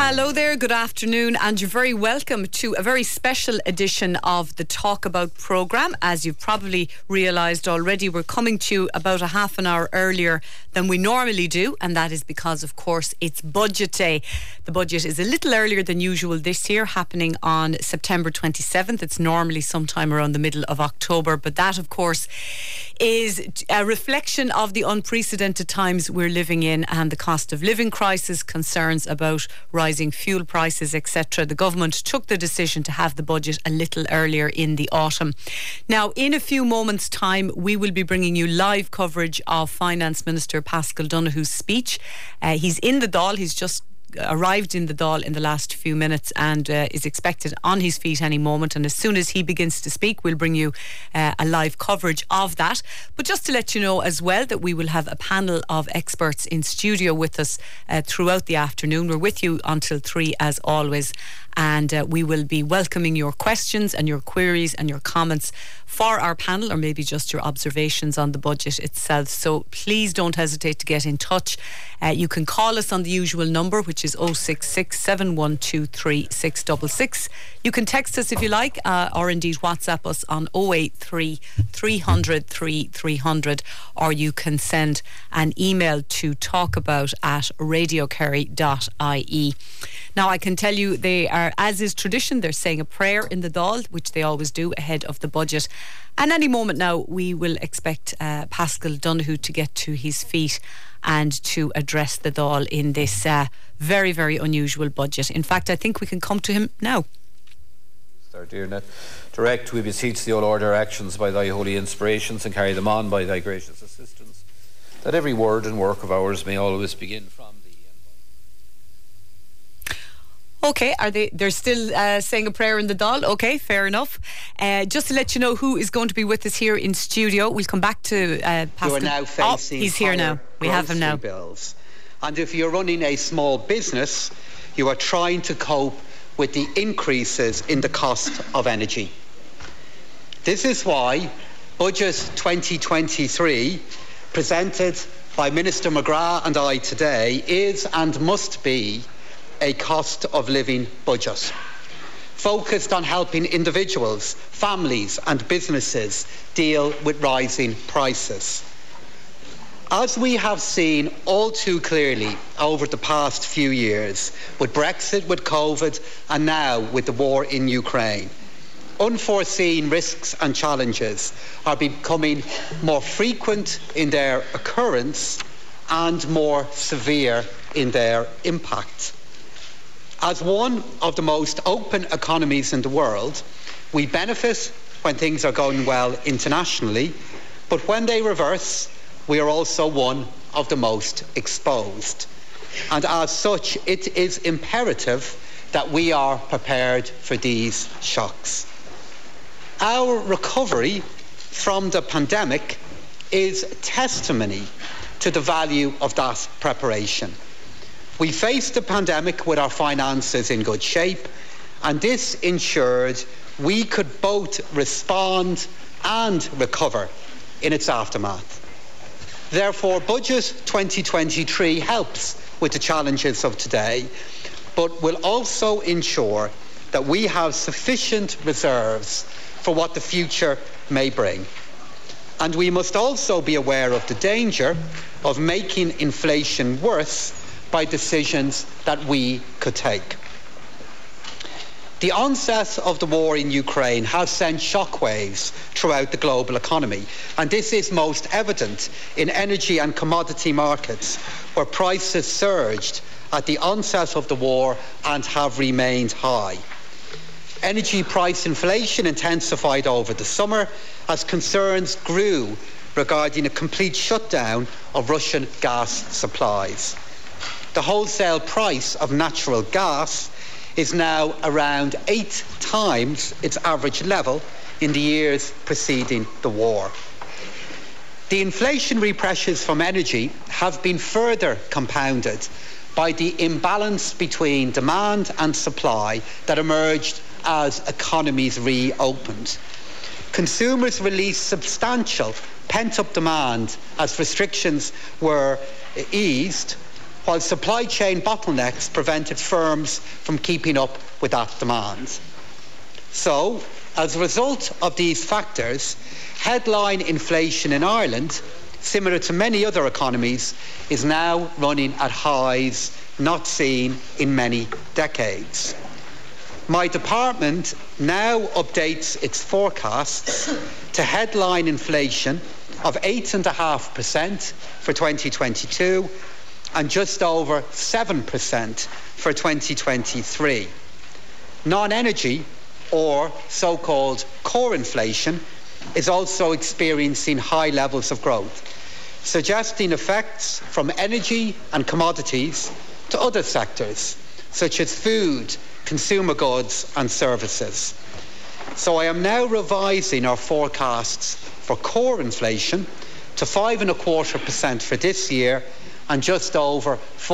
Hello there, good afternoon, and you're very welcome to a very special edition of the Talk About programme. As you've probably realised already, we're coming to you about a half an hour earlier than we normally do, and that is because, of course, it's budget day. The budget is a little earlier than usual this year, happening on September 27th. It's normally sometime around the middle of October, but that, of course, is a reflection of the unprecedented times we're living in and the cost of living crisis, concerns about rising fuel prices, etc. The government took the decision to have the budget a little earlier in the autumn. Now, in a few moments' time, we will be bringing you live coverage of Finance Minister Paschal Donohoe's speech. He's in the Dáil. He's just arrived in the Dáil in the last few minutes and is expected on his feet any moment, and as soon as he begins to speak, we'll bring you a live coverage of that. But just to let you know as well that we will have a panel of experts in studio with us throughout the afternoon. We're with you until 3 as always, and we will be welcoming your questions and your queries and your comments for our panel, or maybe just your observations on the budget itself. So please don't hesitate to get in touch. You can call us on the usual number, which is 066 712 3666. You can text us if you like, or indeed WhatsApp us on 083 300 3300, or you can send an email to talkabout@radiokerry.ie. Now, I can tell you they are, as is tradition, they're saying a prayer in the Dáil, which they always do ahead of the budget. And any moment now, we will expect Paschal Donohoe to get to his feet and to address the Dáil in this very, very unusual budget. In fact, I think we can come to him now. Direct, we beseech thee, O Lord, our actions by thy holy inspirations, and carry them on by thy gracious assistance, that every word and work of ours may always begin from thee. Okay, they're still saying a prayer in the Dáil? Okay, fair enough. Just to let you know who is going to be with us here in studio, we'll come back to Paschal. You are now facing he's here now. We have him now. Bills. And if you're running a small business, you are trying to cope with the increases in the cost of energy. This is why Budget 2023, presented by Minister McGrath and I today, is and must be a cost of living budget, focused on helping individuals, families and businesses deal with rising prices. As we have seen all too clearly over the past few years, with Brexit, with COVID, and now with the war in Ukraine, unforeseen risks and challenges are becoming more frequent in their occurrence and more severe in their impact. As one of the most open economies in the world, we benefit when things are going well internationally, but when they reverse, we are also one of the most exposed. And as such, it is imperative that we are prepared for these shocks. Our recovery from the pandemic is testimony to the value of that preparation. We faced the pandemic with our finances in good shape, and this ensured we could both respond and recover in its aftermath. Therefore, Budget 2023 helps with the challenges of today, but will also ensure that we have sufficient reserves for what the future may bring. And we must also be aware of the danger of making inflation worse by decisions that we could take. The onset of the war in Ukraine has sent shockwaves throughout the global economy, and this is most evident in energy and commodity markets, where prices surged at the onset of the war and have remained high. Energy price inflation intensified over the summer as concerns grew regarding a complete shutdown of Russian gas supplies. The wholesale price of natural gas is now around 8 times its average level in the years preceding the war. The inflationary pressures from energy have been further compounded by the imbalance between demand and supply that emerged as economies reopened. Consumers released substantial pent-up demand as restrictions were eased, while supply chain bottlenecks prevented firms from keeping up with that demand. So, as a result of these factors, headline inflation in Ireland, similar to many other economies, is now running at highs not seen in many decades. My department now updates its forecasts to headline inflation of 8.5% for 2022 and just over 7% for 2023. Non-energy, or so-called core inflation, is also experiencing high levels of growth, suggesting effects from energy and commodities to other sectors, such as food, consumer goods and services. So I am now revising our forecasts for core inflation to 5.25% for this year and just over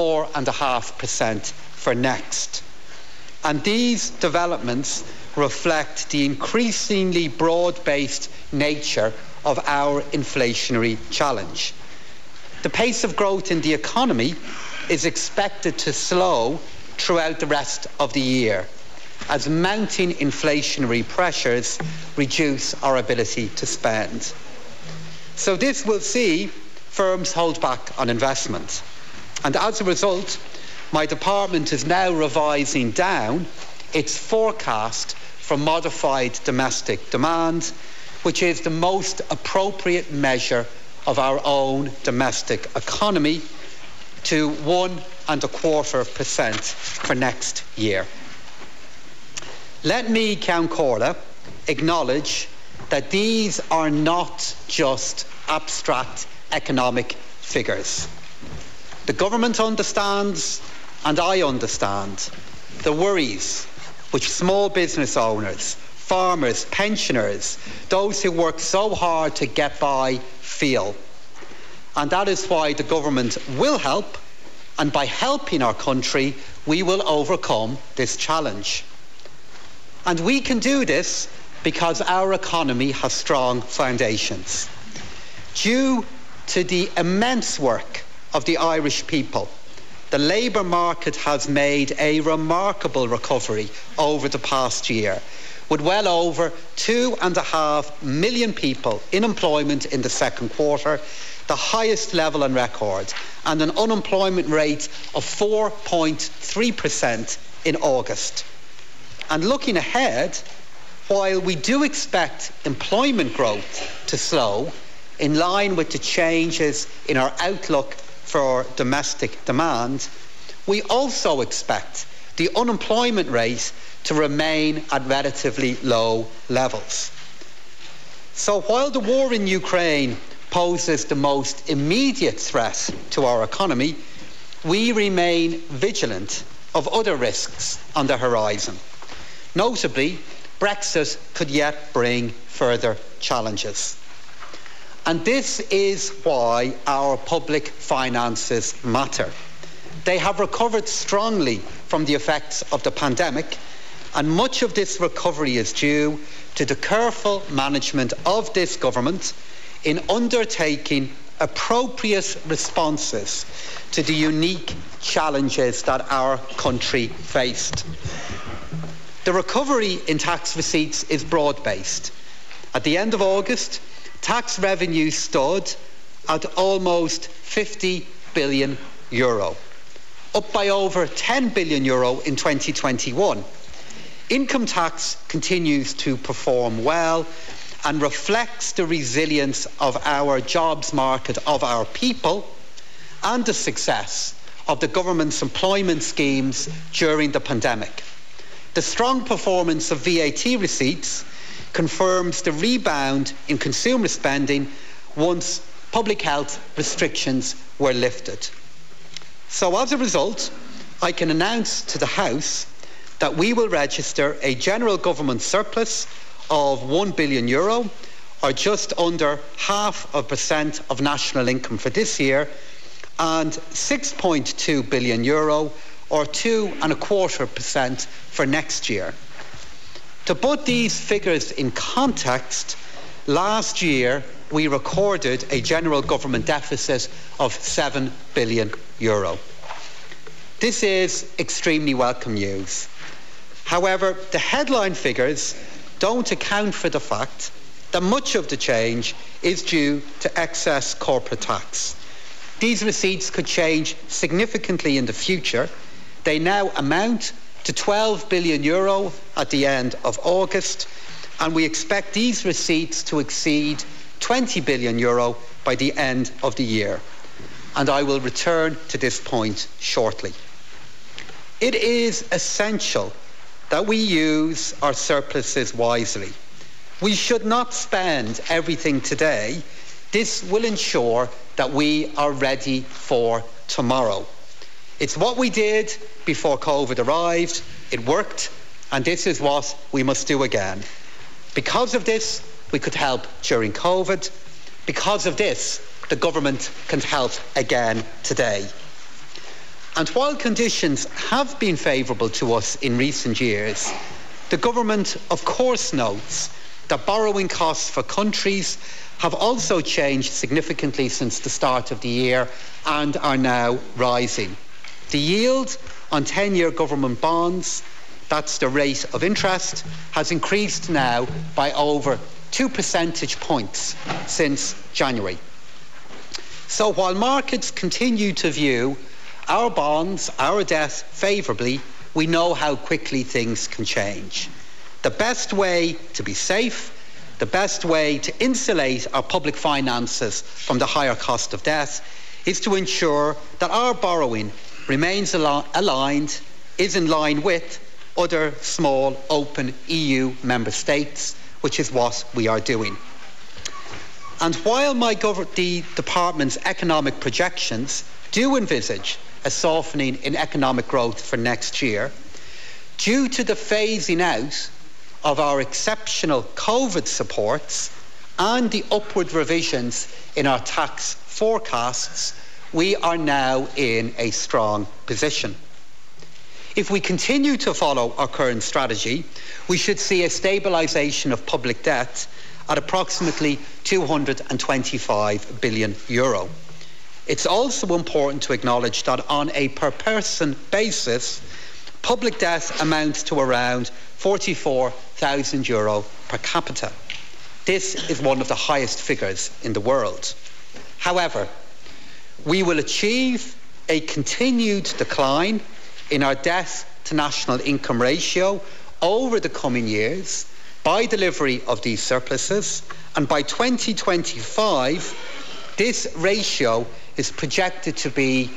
4.5% for next. And these developments reflect the increasingly broad-based nature of our inflationary challenge. The pace of growth in the economy is expected to slow throughout the rest of the year as mounting inflationary pressures reduce our ability to spend. So this will see firms hold back on investment. And as a result, my department is now revising down its forecast for modified domestic demand, which is the most appropriate measure of our own domestic economy, to 1.25% for next year. Let me, Ceann Comhairle, acknowledge that these are not just abstract economic figures. The government understands, and I understand, the worries which small business owners, farmers, pensioners, those who work so hard to get by, feel. And that is why the government will help, and by helping our country, we will overcome this challenge. And we can do this because our economy has strong foundations. Due to the immense work of the Irish people, the labour market has made a remarkable recovery over the past year, with well over 2.5 million people in employment in the second quarter, the highest level on record, and an unemployment rate of 4.3% in August. And looking ahead, while we do expect employment growth to slow, in line with the changes in our outlook for domestic demand, we also expect the unemployment rate to remain at relatively low levels. So while the war in Ukraine poses the most immediate threat to our economy, we remain vigilant of other risks on the horizon. Notably, Brexit could yet bring further challenges. And this is why our public finances matter. They have recovered strongly from the effects of the pandemic, and much of this recovery is due to the careful management of this government in undertaking appropriate responses to the unique challenges that our country faced. The recovery in tax receipts is broad-based. At the end of August, tax revenue stood at almost €50 billion, up by over €10 billion in 2021. Income tax continues to perform well and reflects the resilience of our jobs market, of our people, and the success of the government's employment schemes during the pandemic. The strong performance of VAT receipts confirms the rebound in consumer spending once public health restrictions were lifted. So as a result, I can announce to the House that we will register a general government surplus of €1 billion, or just under 0.5% of national income for this year, and €6.2 billion, or 2.25% for next year. To put these figures in context, last year we recorded a general government deficit of €7 billion. This is extremely welcome news. However, the headline figures don't account for the fact that much of the change is due to excess corporate tax. These receipts could change significantly in the future. They now amount to €12 billion at the end of August, and we expect these receipts to exceed €20 billion by the end of the year. And I will return to this point shortly. It is essential that we use our surpluses wisely. We should not spend everything today. This will ensure that we are ready for tomorrow. It's what we did before COVID arrived. It worked, and this is what we must do again. Because of this, we could help during COVID. Because of this, the government can help again today. And while conditions have been favourable to us in recent years, the government of course notes that borrowing costs for countries have also changed significantly since the start of the year and are now rising. The yield on 10-year government bonds, that's the rate of interest, has increased now by over 2 percentage points since January. So while markets continue to view our bonds, our debt favourably, we know how quickly things can change. The best way to be safe, the best way to insulate our public finances from the higher cost of debt is to ensure that our borrowing remains aligned, is in line with other small, open EU member states, which is what we are doing. And while the department's economic projections do envisage a softening in economic growth for next year, due to the phasing out of our exceptional COVID supports and the upward revisions in our tax forecasts, we are now in a strong position. If we continue to follow our current strategy, we should see a stabilisation of public debt at approximately €225 billion. It's also important to acknowledge that on a per-person basis, public debt amounts to around €44,000 per capita. This is one of the highest figures in the world. However, we will achieve a continued decline in our debt to national income ratio over the coming years by delivery of these surpluses, and by 2025 this ratio is projected to be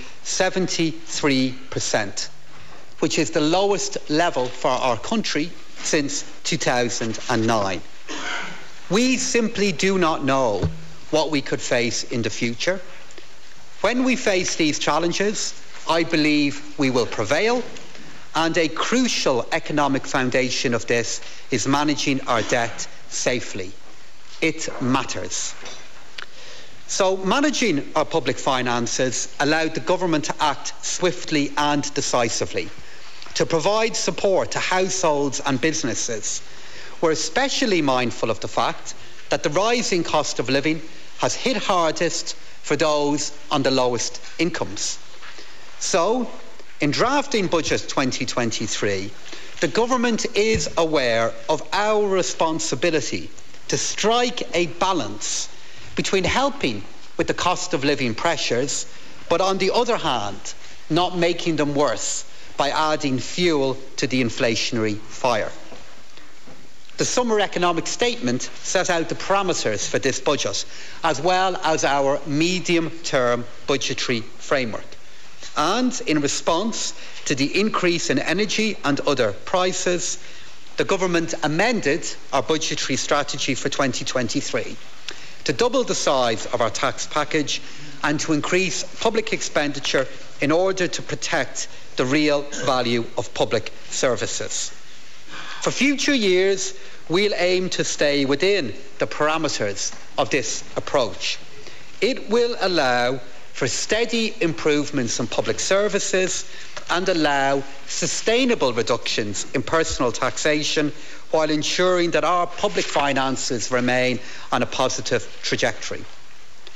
73%, which is the lowest level for our country since 2009. We simply do not know what we could face in the future. When we face these challenges, I believe we will prevail, and a crucial economic foundation of this is managing our debt safely. It matters. So managing our public finances allowed the government to act swiftly and decisively to provide support to households and businesses. We're especially mindful of the fact that the rising cost of living has hit hardest for those on the lowest incomes. So, in drafting Budget 2023, the government is aware of our responsibility to strike a balance between helping with the cost of living pressures, but on the other hand, not making them worse by adding fuel to the inflationary fire. The summer economic statement set out the parameters for this budget, as well as our medium-term budgetary framework. And in response to the increase in energy and other prices, the government amended our budgetary strategy for 2023 to double the size of our tax package and to increase public expenditure in order to protect the real value of public services. For future years, we'll aim to stay within the parameters of this approach. It will allow for steady improvements in public services and allow sustainable reductions in personal taxation while ensuring that our public finances remain on a positive trajectory.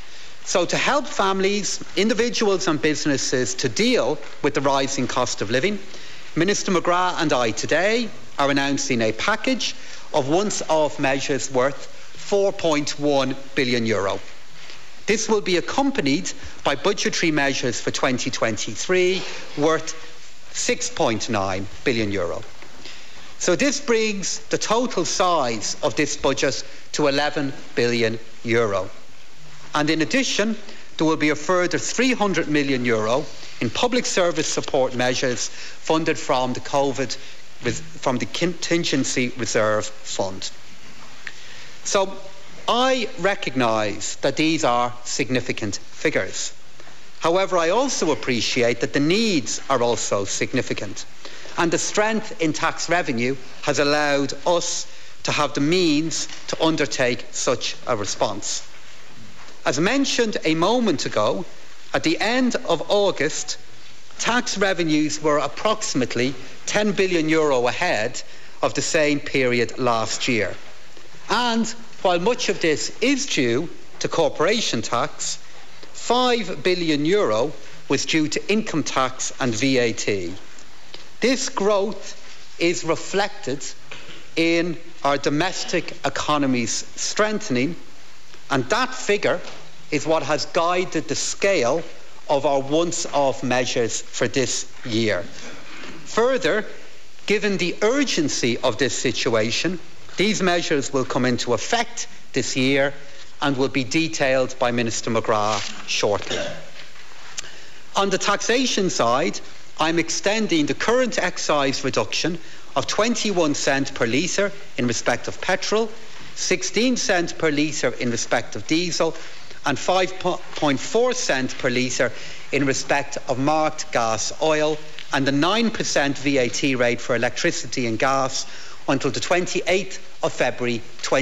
So to help families, individuals and businesses to deal with the rising cost of living, Minister McGrath and I today are announcing a package of once-off measures worth €4.1 billion. This will be accompanied by budgetary measures for 2023 worth €6.9 billion. So this brings the total size of this budget to €11 billion. And in addition, there will be a further €300 million in public service support measures funded from the Contingency Reserve Fund. So I recognise that these are significant figures. However, I also appreciate that the needs are also significant, and the strength in tax revenue has allowed us to have the means to undertake such a response. As mentioned a moment ago, at the end of August, tax revenues were approximately €10 billion ahead of the same period last year. And while much of this is due to corporation tax, €5 billion was due to income tax and VAT. This growth is reflected in our domestic economy's strengthening, and that figure is what has guided the scale of our once-off measures for this year. Further, given the urgency of this situation, these measures will come into effect this year and will be detailed by Minister McGrath shortly. On the taxation side, I'm extending the current excise reduction of 21 cents per litre in respect of petrol, 16 cents per litre in respect of diesel, and 5.4 cents per litre in respect of marked gas oil, and the 9% VAT rate for electricity and gas until the 28th of February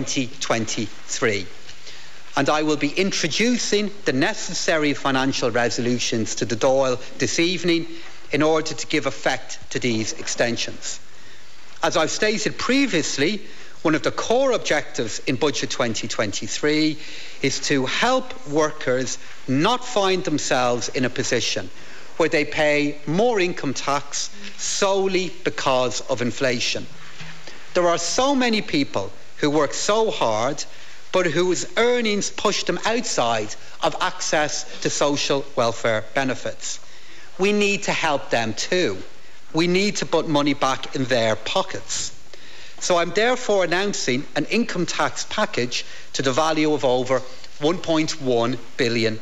2023. And I will be introducing the necessary financial resolutions to the Dáil this evening in order to give effect to these extensions. As I've stated previously, one of the core objectives in Budget 2023 is to help workers not find themselves in a position where they pay more income tax solely because of inflation. There are so many people who work so hard but whose earnings push them outside of access to social welfare benefits. We need to help them too. We need to put money back in their pockets. So I'm therefore announcing an income tax package to the value of over €1.1 billion.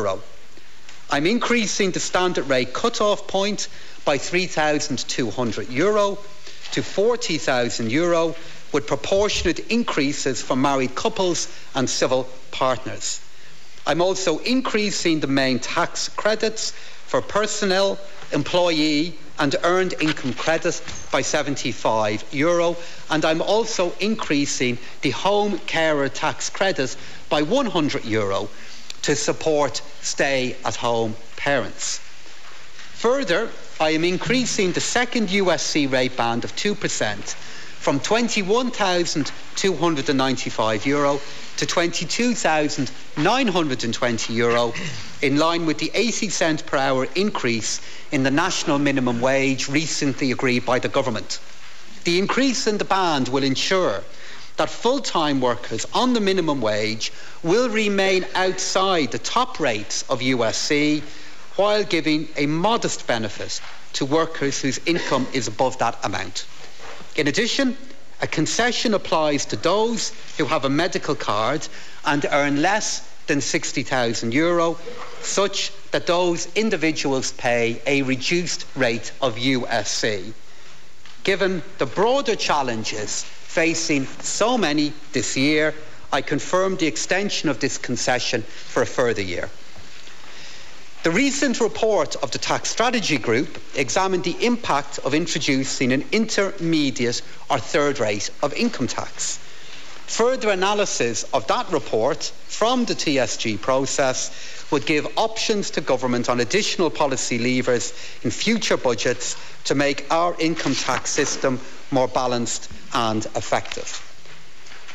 I'm increasing the standard rate cut-off point by €3,200 to €40,000 with proportionate increases for married couples and civil partners. I'm also increasing the main tax credits for personnel, employee and earned income credit by €75, and I'm also increasing the home carer tax credit by €100 to support stay-at-home parents. Further, I am increasing the second USC rate band of 2% from €21,295 to €22,920 in line with the 80 cent per hour increase in the national minimum wage recently agreed by the government. The increase in the band will ensure that full-time workers on the minimum wage will remain outside the top rates of USC while giving a modest benefit to workers whose income is above that amount. In addition, a concession applies to those who have a medical card and earn less than €60,000, such that those individuals pay a reduced rate of USC. Given the broader challenges facing so many this year, I confirm the extension of this concession for a further year. The recent report of the Tax Strategy Group examined the impact of introducing an intermediate or third rate of income tax. Further analysis of that report from the TSG process would give options to government on additional policy levers in future budgets to make our income tax system more balanced and effective.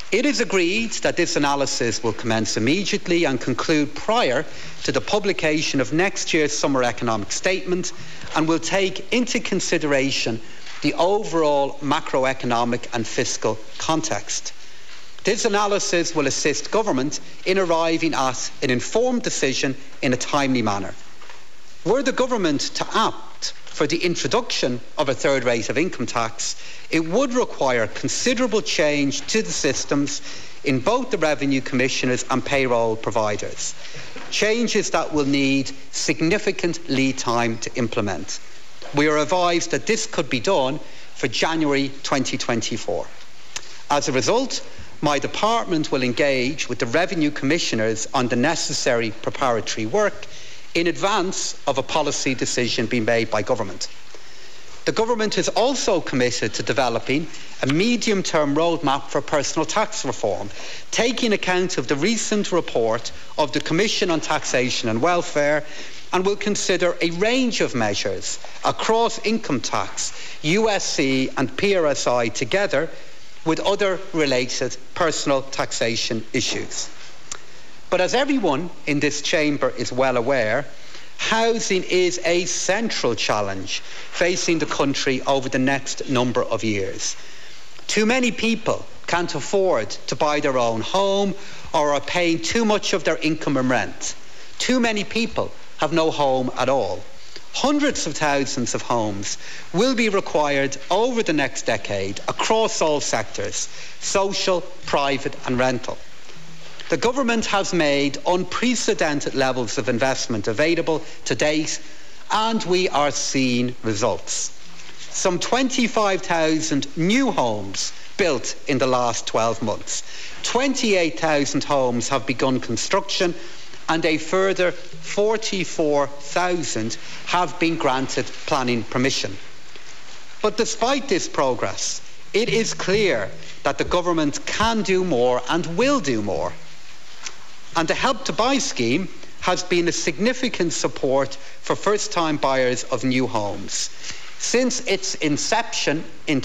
It is agreed that this analysis will commence immediately and conclude prior to the publication of next year's summer economic statement, and will take into consideration the overall macroeconomic and fiscal context. This analysis will assist government in arriving at an informed decision in a timely manner. Were the government to opt for the introduction of a third rate of income tax, it would require considerable change to the systems in both the revenue commissioners and payroll providers, changes that will need significant lead time to implement. We are advised that this could be done for January 2024. As a result, my department will engage with the revenue commissioners on the necessary preparatory work in advance of a policy decision being made by government. The government is also committed to developing a medium-term roadmap for personal tax reform, taking account of the recent report of the Commission on Taxation and Welfare, and will consider a range of measures across income tax, USC and PRSI together with other related personal taxation issues. But as everyone in this chamber is well aware, housing is a central challenge facing the country over the next number of years. Too many people can't afford to buy their own home or are paying too much of their income in rent. Too many people have no home at all. Hundreds of thousands of homes will be required over the next decade across all sectors, social, private and rental. The government has made unprecedented levels of investment available to date, and we are seeing results. Some 25,000 new homes built in the last 12 months. 28,000 homes have begun construction, and a further 44,000 have been granted planning permission. But despite this progress, it is clear that the government can do more and will do more. And the Help to Buy scheme has been a significant support for first-time buyers of new homes. Since its inception in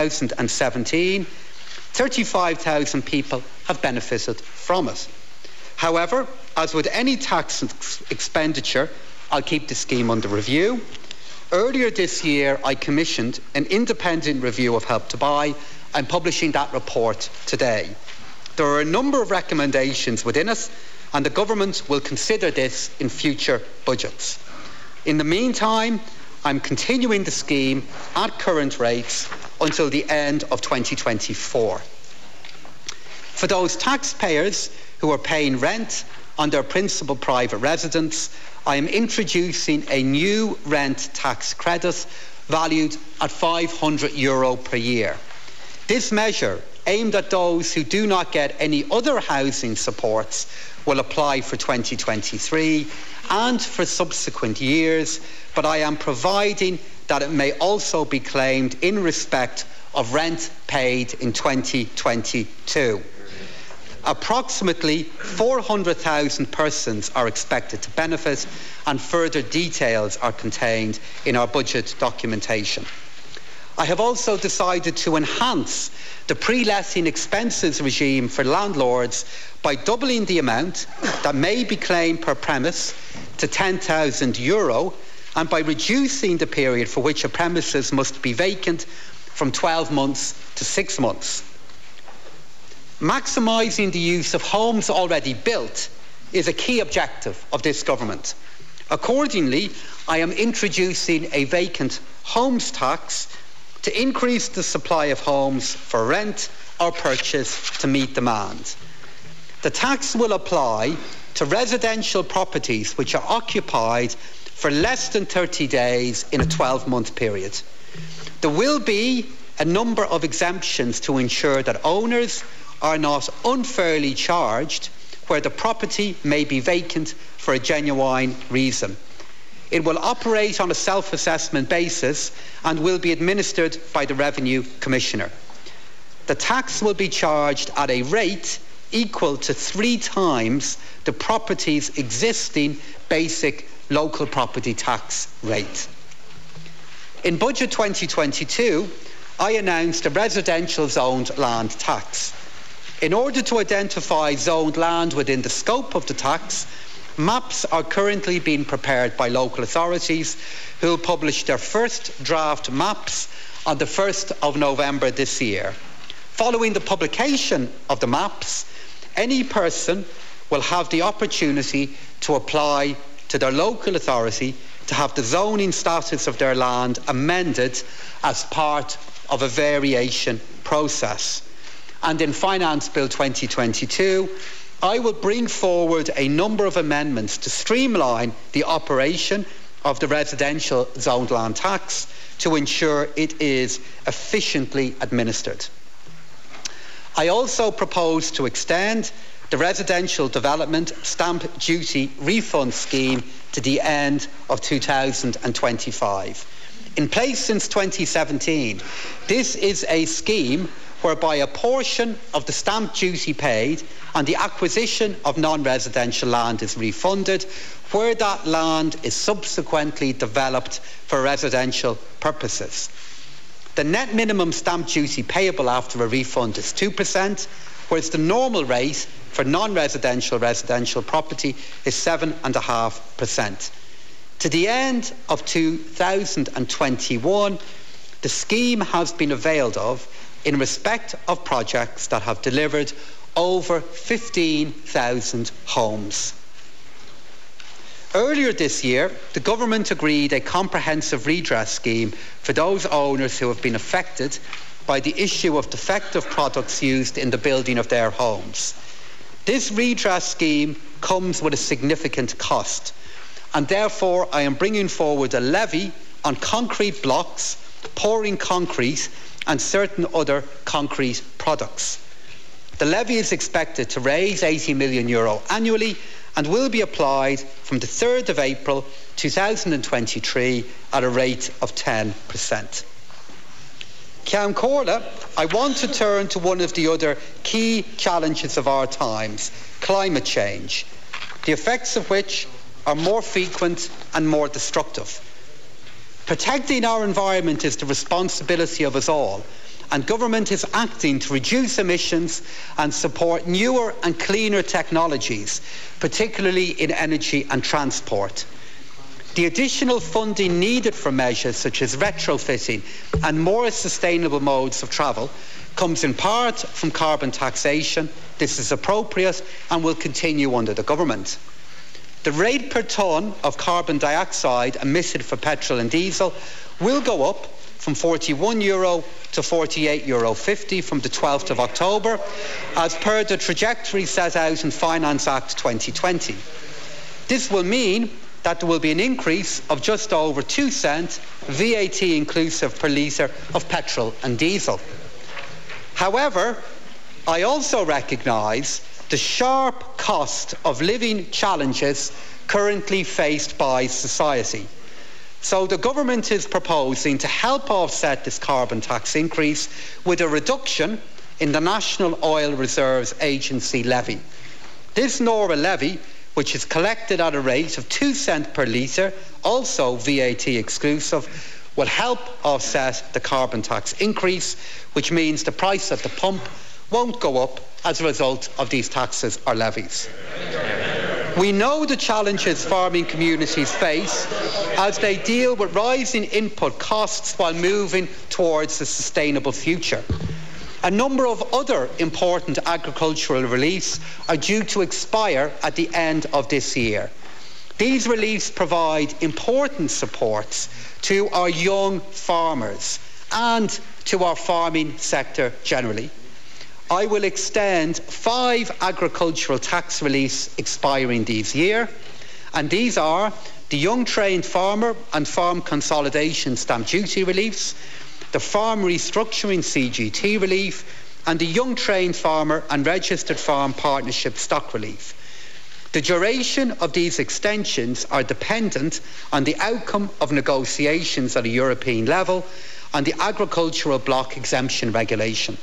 2017, 35,000 people have benefited from it. However, as with any tax expenditure, I'll keep the scheme under review. Earlier this year, I commissioned an independent review of Help to Buy. I'm publishing that report today. There are a number of recommendations within it, and the government will consider this in future budgets. In the meantime, I'm continuing the scheme at current rates until the end of 2024. For those taxpayers who are paying rent on their principal private residence, I am introducing a new rent tax credit valued at €500 per year. This measure, aimed at those who do not get any other housing supports, will apply for 2023 and for subsequent years, but I am providing that it may also be claimed in respect of rent paid in 2022. Approximately 400,000 persons are expected to benefit, and further details are contained in our budget documentation. I have also decided to enhance the pre-letting expenses regime for landlords by doubling the amount that may be claimed per premise to €10,000 and by reducing the period for which a premises must be vacant from 12 months to 6 months. Maximising the use of homes already built is a key objective of this government. Accordingly, I am introducing a vacant homes tax to increase the supply of homes for rent or purchase to meet demand. The tax will apply to residential properties which are occupied for less than 30 days in a 12-month period. There will be a number of exemptions to ensure that owners are not unfairly charged where the property may be vacant for a genuine reason. It will operate on a self-assessment basis and will be administered by the Revenue Commissioner. The tax will be charged at a rate equal to 3 times the property's existing basic local property tax rate. In Budget 2022, I announced a residential zoned land tax. In order to identify zoned land within the scope of the tax, maps are currently being prepared by local authorities who will publish their first draft maps on the 1st of November this year. Following the publication of the maps, any person will have the opportunity to apply to their local authority to have the zoning status of their land amended as part of a variation process. And in Finance Bill 2022, I will bring forward a number of amendments to streamline the operation of the residential zoned land tax to ensure it is efficiently administered. I also propose to extend the Residential Development Stamp Duty Refund Scheme to the end of 2025. In place since 2017, this is a scheme whereby a portion of the stamp duty paid on the acquisition of non-residential land is refunded, where that land is subsequently developed for residential purposes. The net minimum stamp duty payable after a refund is 2%, whereas the normal rate for non-residential residential property is 7.5%. To the end of 2021, the scheme has been availed of in respect of projects that have delivered over 15,000 homes. Earlier this year, the government agreed a comprehensive redress scheme for those owners who have been affected by the issue of defective products used in the building of their homes. This redress scheme comes with a significant cost, and therefore I am bringing forward a levy on concrete blocks, pouring concrete and certain other concrete products. The levy is expected to raise €80 million annually and will be applied from the 3rd of April 2023 at a rate of 10%. Ceann Comhairle, I want to turn to one of the other key challenges of our times, climate change, the effects of which are more frequent and more destructive. Protecting our environment is the responsibility of us all, and government is acting to reduce emissions and support newer and cleaner technologies, particularly in energy and transport. The additional funding needed for measures such as retrofitting and more sustainable modes of travel comes in part from carbon taxation. This is appropriate and will continue under the government. The rate per tonne of carbon dioxide emitted for petrol and diesel will go up from €41 to €48.50 from the 12th of October, as per the trajectory set out in Finance Act 2020. This will mean that there will be an increase of just over 2 cents, VAT inclusive, per litre of petrol and diesel. However, I also recognise the sharp cost of living challenges currently faced by society. So the government is proposing to help offset this carbon tax increase with a reduction in the National Oil Reserves Agency levy. This NORA levy, which is collected at a rate of 2 cents per litre, also VAT exclusive, will help offset the carbon tax increase, which means the price at the pump won't go up as a result of these taxes or levies. We know the challenges farming communities face as they deal with rising input costs while moving towards a sustainable future. A number of other important agricultural reliefs are due to expire at the end of this year. These reliefs provide important supports to our young farmers and to our farming sector generally. I will extend 5 agricultural tax reliefs expiring this year, and these are the Young Trained Farmer and Farm Consolidation Stamp Duty reliefs, the Farm Restructuring CGT relief, and the Young Trained Farmer and Registered Farm Partnership Stock relief. The duration of these extensions are dependent on the outcome of negotiations at a European level on the Agricultural Block Exemption Regulation.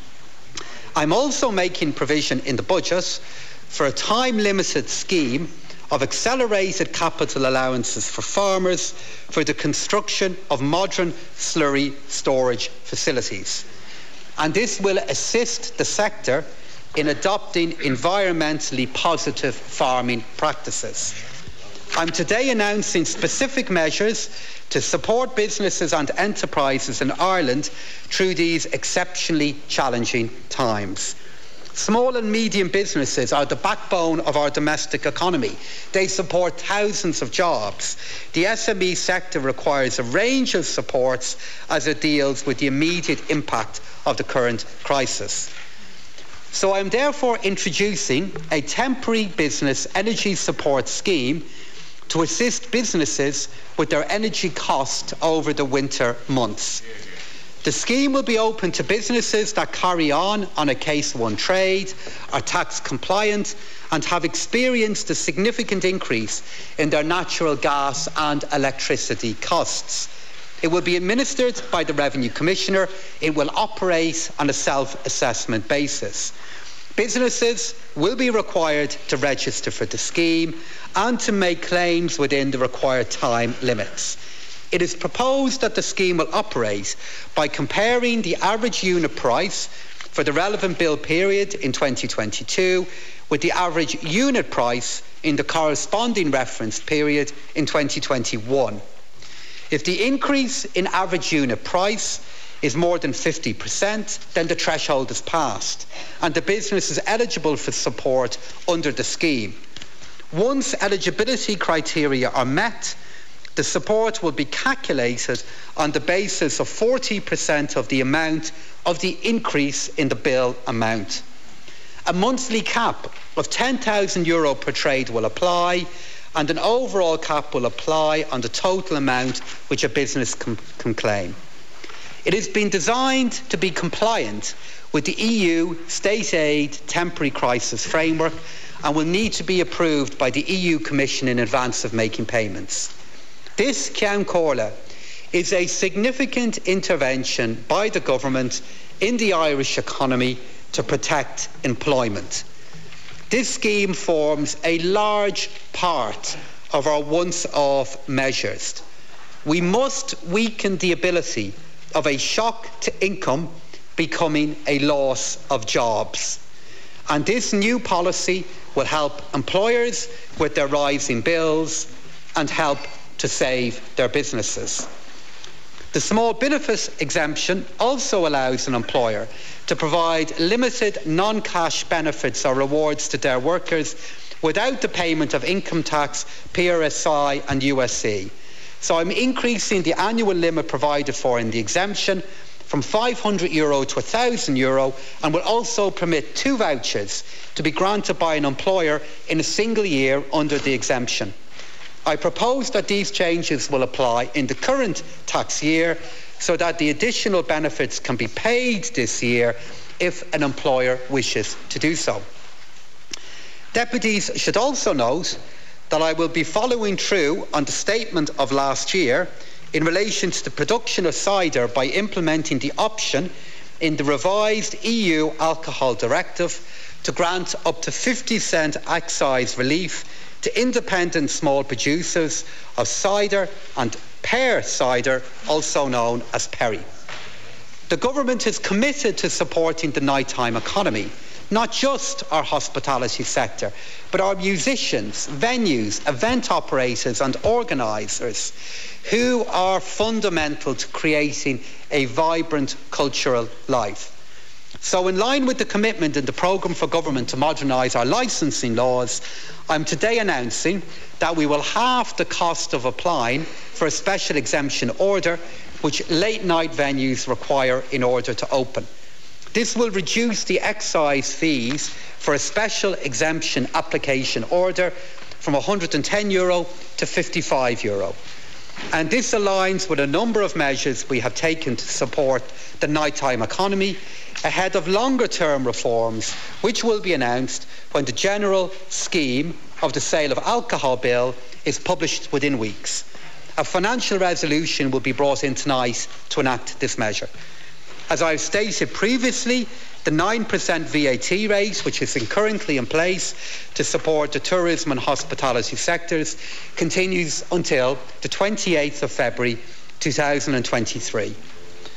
I'm also making provision in the budget for a time-limited scheme of accelerated capital allowances for farmers for the construction of modern slurry storage facilities. And this will assist the sector in adopting environmentally positive farming practices. I'm today announcing specific measures to support businesses and enterprises in Ireland through these exceptionally challenging times. Small and medium businesses are the backbone of our domestic economy. They support thousands of jobs. The SME sector requires a range of supports as it deals with the immediate impact of the current crisis. So I'm therefore introducing a temporary business energy support scheme to assist businesses with their energy cost over the winter months. The scheme will be open to businesses that carry on a Case 1 trade, are tax compliant and have experienced a significant increase in their natural gas and electricity costs. It will be administered by the Revenue Commissioner. It will operate on a self-assessment basis. Businesses will be required to register for the scheme and to make claims within the required time limits. It is proposed that the scheme will operate by comparing the average unit price for the relevant bill period in 2022 with the average unit price in the corresponding reference period in 2021. If the increase in average unit price is more than 50%, then the threshold is passed and the business is eligible for support under the scheme. Once eligibility criteria are met, the support will be calculated on the basis of 40% of the amount of the increase in the bill amount. A monthly cap of €10,000 per trade will apply, and an overall cap will apply on the total amount which a business can claim. It has been designed to be compliant with the EU State Aid Temporary Crisis Framework and will need to be approved by the EU Commission in advance of making payments. This Ceann Comhairle is a significant intervention by the government in the Irish economy to protect employment. This scheme forms a large part of our once-off measures. We must weaken the ability of a shock to income becoming a loss of jobs. And this new policy will help employers with their rising bills and help to save their businesses. The small benefit exemption also allows an employer to provide limited non-cash benefits or rewards to their workers without the payment of income tax, PRSI and USC. So I'm increasing the annual limit provided for in the exemption from €500 to €1,000 and will also permit 2 vouchers to be granted by an employer in a single year under the exemption. I propose that these changes will apply in the current tax year so that the additional benefits can be paid this year if an employer wishes to do so. Deputies should also note that I will be following through on the statement of last year in relation to the production of cider by implementing the option in the revised EU Alcohol Directive to grant up to 50% excise relief to independent small producers of cider and pear cider, also known as perry. The government is committed to supporting the nighttime economy, not just our hospitality sector, but our musicians, venues, event operators and organisers who are fundamental to creating a vibrant cultural life. So in line with the commitment in the programme for government to modernise our licensing laws, I'm today announcing that we will halve the cost of applying for a special exemption order which late night venues require in order to open. This will reduce the excise fees for a special exemption application order from €110 to €55. And this aligns with a number of measures we have taken to support the nighttime economy ahead of longer-term reforms which will be announced when the general scheme of the sale of alcohol bill is published within weeks. A financial resolution will be brought in tonight to enact this measure. As I've stated previously, the 9% VAT rate, which is currently in place to support the tourism and hospitality sectors, continues until the 28th of February 2023.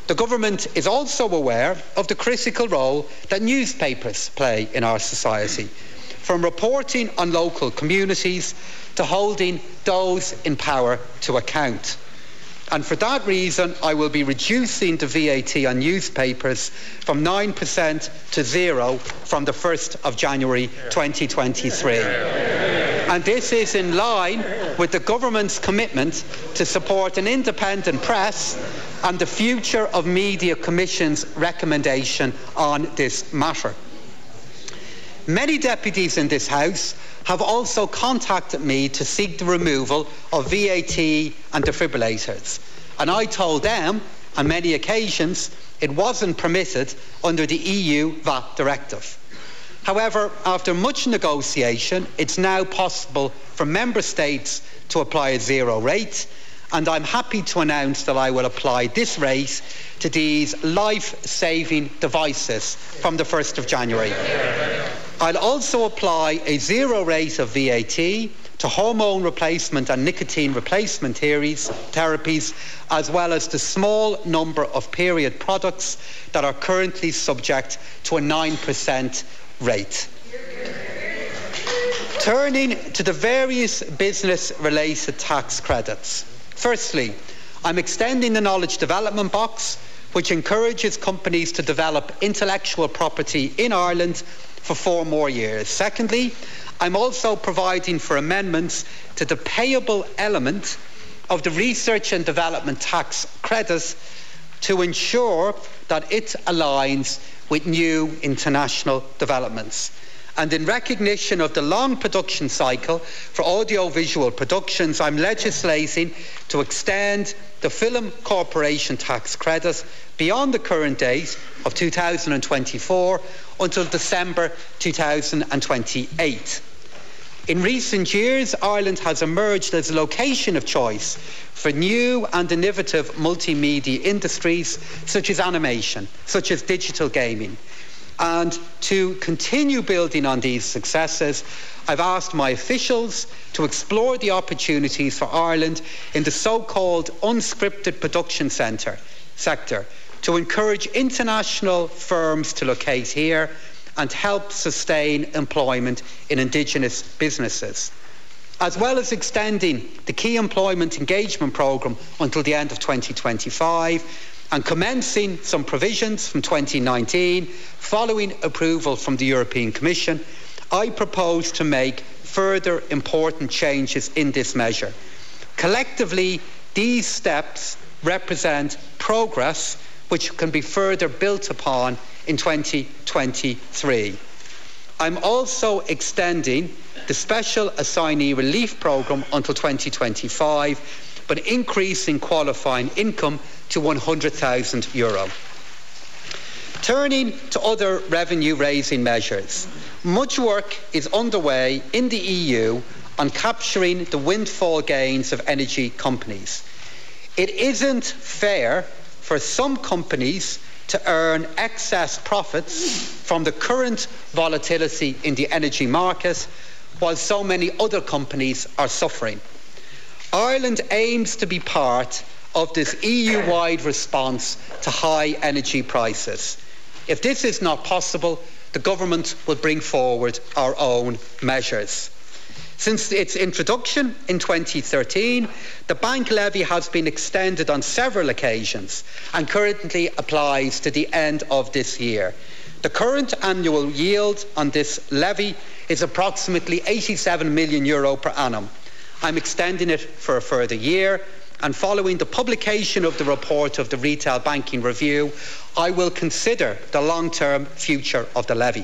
The government is also aware of the critical role that newspapers play in our society, from reporting on local communities to holding those in power to account. And for that reason, I will be reducing the VAT on newspapers from 9% to 0% from the 1st of January 2023. And this is in line with the government's commitment to support an independent press and the Future of Media Commission's recommendation on this matter. Many deputies in this House have also contacted me to seek the removal of VAT and defibrillators, and I told them on many occasions it wasn't permitted under the EU VAT directive. However, after much negotiation, it's now possible for Member States to apply a zero rate, and I'm happy to announce that I will apply this rate to these life-saving devices from the 1st of January. I'll also apply a zero rate of VAT to hormone replacement and nicotine replacement therapies, as well as the small number of period products that are currently subject to a 9% rate. Turning to the various business-related tax credits. Firstly, I'm extending the Knowledge Development Box, which encourages companies to develop intellectual property in Ireland for 4 more years. Secondly, I'm also providing for amendments to the payable element of the research and development tax credit to ensure that it aligns with new international developments. And in recognition of the long production cycle for audiovisual productions, I'm legislating to extend the Film Corporation tax credit beyond the current date of 2024 until December 2028. In recent years, Ireland has emerged as a location of choice for new and innovative multimedia industries such as animation, such as digital gaming. And to continue building on these successes, I've asked my officials to explore the opportunities for Ireland in the so-called unscripted production sector to encourage international firms to locate here and help sustain employment in indigenous businesses, as well as extending the Key Employment Engagement Programme until the end of 2025 and commencing some provisions from 2019 following approval from the European Commission. I propose to make further important changes in this measure. Collectively, these steps represent progress which can be further built upon in 2023. I'm also extending the Special Assignee Relief Programme until 2025, but increasing qualifying income to €100,000. Turning to other revenue-raising measures, much work is underway in the EU on capturing the windfall gains of energy companies. It isn't fair for some companies to earn excess profits from the current volatility in the energy market, while so many other companies are suffering. Ireland aims to be part of this EU-wide response to high energy prices. If this is not possible, the government will bring forward our own measures. Since its introduction in 2013, the bank levy has been extended on several occasions and currently applies to the end of this year. The current annual yield on this levy is approximately €87 million per annum. I'm extending it for a further year, and following the publication of the report of the Retail Banking Review, I will consider the long-term future of the levy.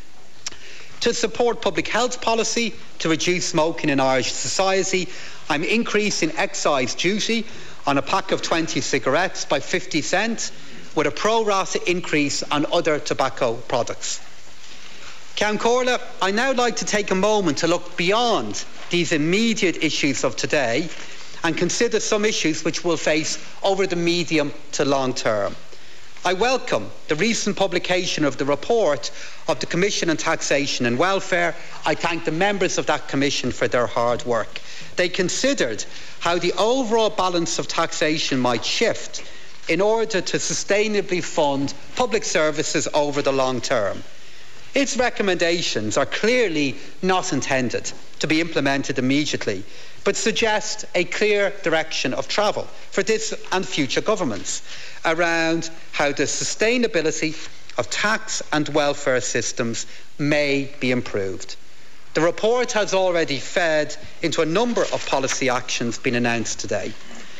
To support public health policy to reduce smoking in Irish society, I'm increasing excise duty on a pack of 20 cigarettes by 50 cents, with a pro-rata increase on other tobacco products. Ceann Comhairle, I now like to take a moment to look beyond these immediate issues of today and consider some issues which we'll face over the medium to long term. I welcome the recent publication of the report of the Commission on Taxation and Welfare. I thank the members of that commission for their hard work. They considered how the overall balance of taxation might shift in order to sustainably fund public services over the long term. Its recommendations are clearly not intended to be implemented immediately, but suggest a clear direction of travel for this and future governments around how the sustainability of tax and welfare systems may be improved. The report has already fed into a number of policy actions being announced today.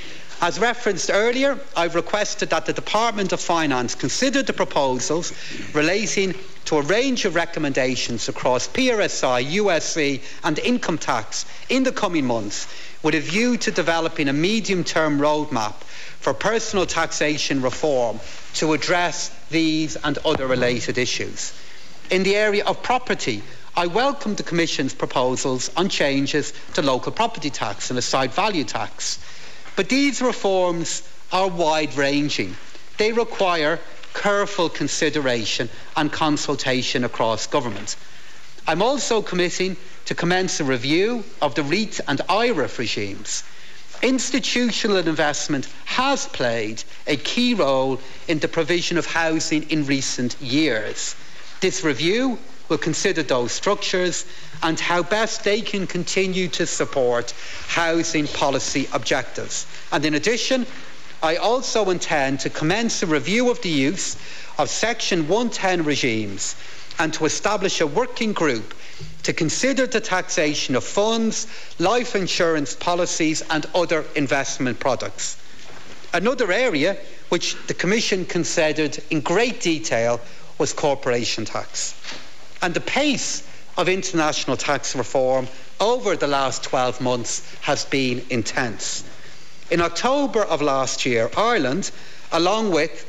As referenced earlier, I've requested that the Department of Finance consider the proposals relating to a range of recommendations across PRSI, USC and income tax in the coming months, with a view to developing a medium-term roadmap for personal taxation reform to address these and other related issues. In the area of property, I welcome the Commission's proposals on changes to local property tax and aside value tax. But these reforms are wide-ranging. They require careful consideration and consultation across government. I'm also committing to commence a review of the REIT and IREF regimes. Institutional investment has played a key role in the provision of housing in recent years. This review will consider those structures and how best they can continue to support housing policy objectives. And in addition, I also intend to commence a review of the use of Section 110 regimes and to establish a working group to consider the taxation of funds, life insurance policies and other investment products. Another area which the Commission considered in great detail was corporation tax. And the pace of international tax reform over the last 12 months has been intense. In October of last year, Ireland, along with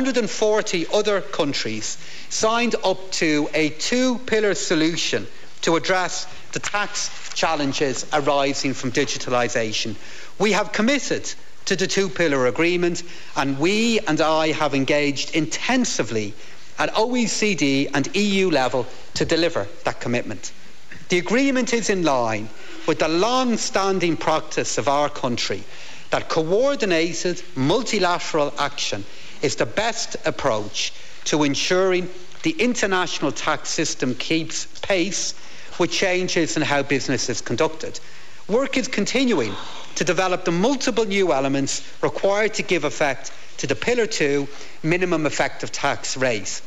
140 other countries, signed up to a two-pillar solution to address the tax challenges arising from digitalisation. We have committed to the two-pillar agreement, and we and I have engaged intensively at OECD and EU level to deliver that commitment. The agreement is in line with the long-standing practice of our country that coordinated multilateral action is the best approach to ensuring the international tax system keeps pace with changes in how business is conducted. Work is continuing to develop the multiple new elements required to give effect to the Pillar 2 minimum effective tax rate.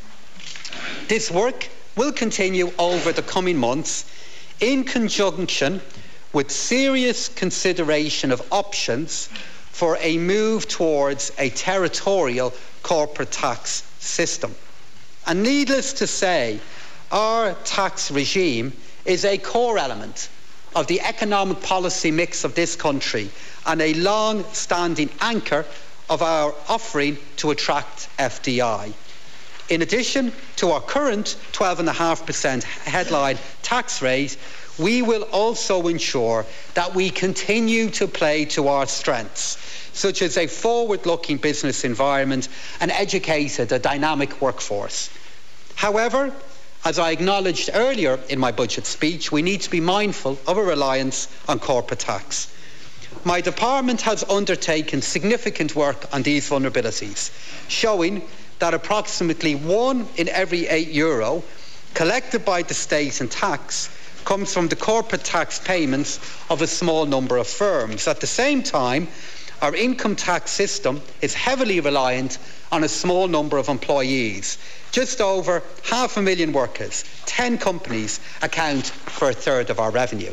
This work will continue over the coming months in conjunction with serious consideration of options for a move towards a territorial corporate tax system. And needless to say, our tax regime is a core element of the economic policy mix of this country and a long-standing anchor of our offering to attract FDI. In addition to our current 12.5% headline tax rate, we will also ensure that we continue to play to our strengths, such as a forward-looking business environment, an educated, a dynamic workforce. However, as I acknowledged earlier in my budget speech, we need to be mindful of a reliance on corporate tax. My department has undertaken significant work on these vulnerabilities, showing that approximately 1 in every €8 collected by the state in tax comes from the corporate tax payments of a small number of firms. At the same time, our income tax system is heavily reliant on a small number of employees. Just over 500,000 workers, 10 companies account for a third of our revenue.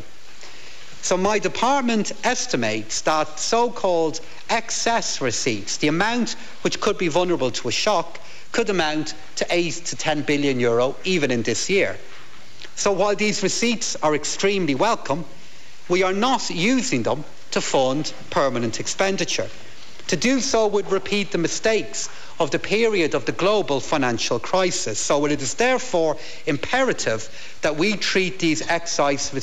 So my department estimates that so-called excess receipts, the amount which could be vulnerable to a shock, could amount to €8 to 10 billion even in this year. So while these receipts are extremely welcome, we are not using them to fund permanent expenditure. To do so would repeat the mistakes of the period of the global financial crisis. So it is therefore imperative that we treat these excess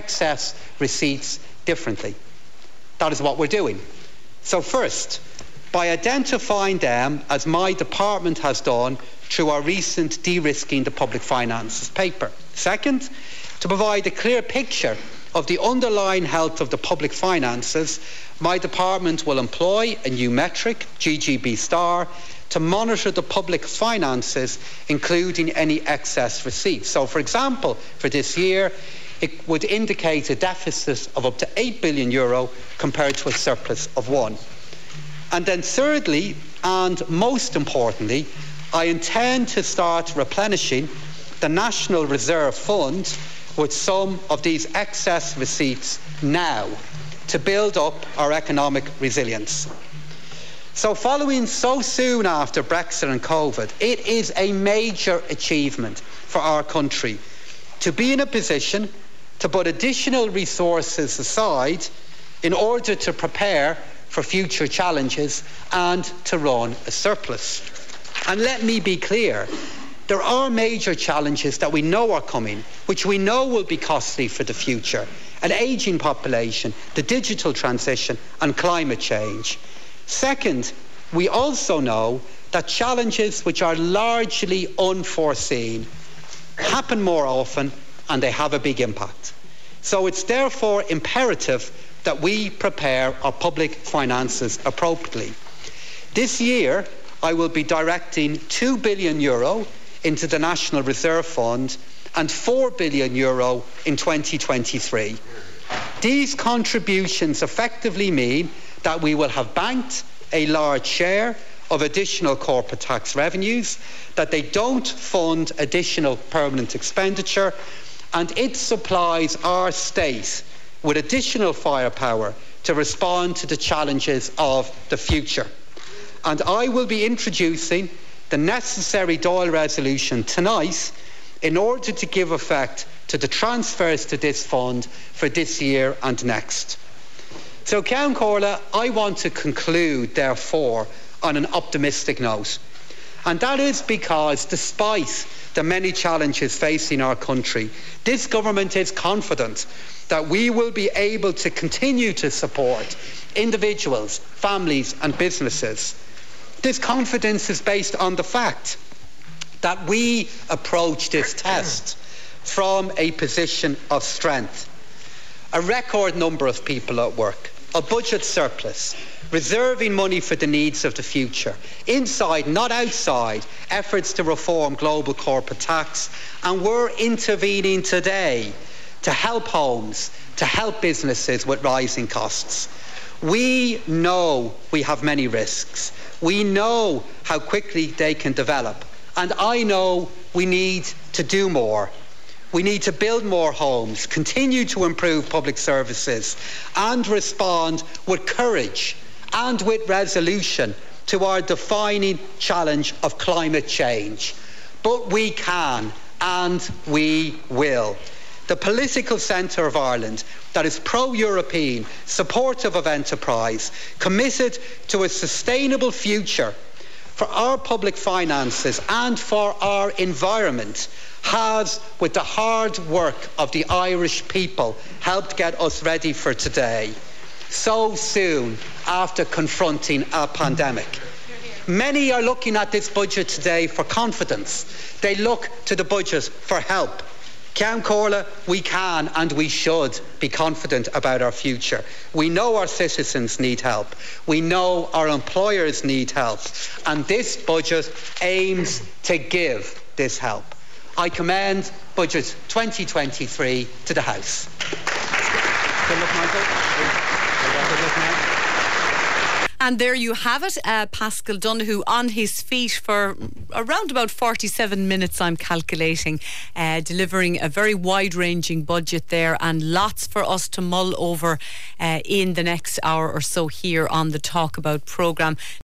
receipts differently. That is what we're doing. So first, by identifying them, as my department has done through our recent De-risking the Public Finances paper. Second, to provide a clear picture of the underlying health of the public finances, my department will employ a new metric, GGB star, to monitor the public finances, including any excess receipts. So, for example, for this year, it would indicate a deficit of up to €8 billion compared to a surplus of €1. And then thirdly, and most importantly, I intend to start replenishing the National Reserve Fund with some of these excess receipts now to build up our economic resilience. So following so soon after Brexit and COVID, it is a major achievement for our country to be in a position to put additional resources aside in order to prepare for future challenges and to run a surplus. And let me be clear, there are major challenges that we know are coming, which we know will be costly for the future: an ageing population, the digital transition and climate change. Second, we also know that challenges which are largely unforeseen happen more often and they have a big impact. So it's therefore imperative that we prepare our public finances appropriately. This year, I will be directing €2 billion into the National Reserve Fund and €4 billion in 2023. These contributions effectively mean that we will have banked a large share of additional corporate tax revenues, that they don't fund additional permanent expenditure, and it supplies our state with additional firepower to respond to the challenges of the future. And I will be introducing the necessary Dáil resolution tonight in order to give effect to the transfers to this fund for this year and next. So, Ceann Comhairle, I want to conclude, therefore, on an optimistic note. And that is because, despite the many challenges facing our country, this government is confident that we will be able to continue to support individuals, families and businesses. This confidence is based on the fact that we approach this test from a position of strength. A record number of people at work, a budget surplus, reserving money for the needs of the future, inside, not outside, efforts to reform global corporate tax, and we're intervening today to help homes, to help businesses with rising costs. We know we have many risks. We know how quickly they can develop. And I know we need to do more. We need to build more homes, continue to improve public services, and respond with courage and with resolution to our defining challenge of climate change. But we can, and we will. The political centre of Ireland that is pro-European, supportive of enterprise, committed to a sustainable future for our public finances and for our environment, has, with the hard work of the Irish people, helped get us ready for today, so soon after confronting a pandemic. Many are looking at this budget today for confidence. They look to the budget for help. Ceann Comhairle, we can and we should be confident about our future. We know our citizens need help. We know our employers need help. And this budget aims to give this help. I commend Budget 2023 to the House. Good luck, Michael. And there you have it, Paschal Donohoe on his feet for around about 47 minutes, I'm calculating, delivering a very wide-ranging budget there, and lots for us to mull over in the next hour or so here on the Talk About programme.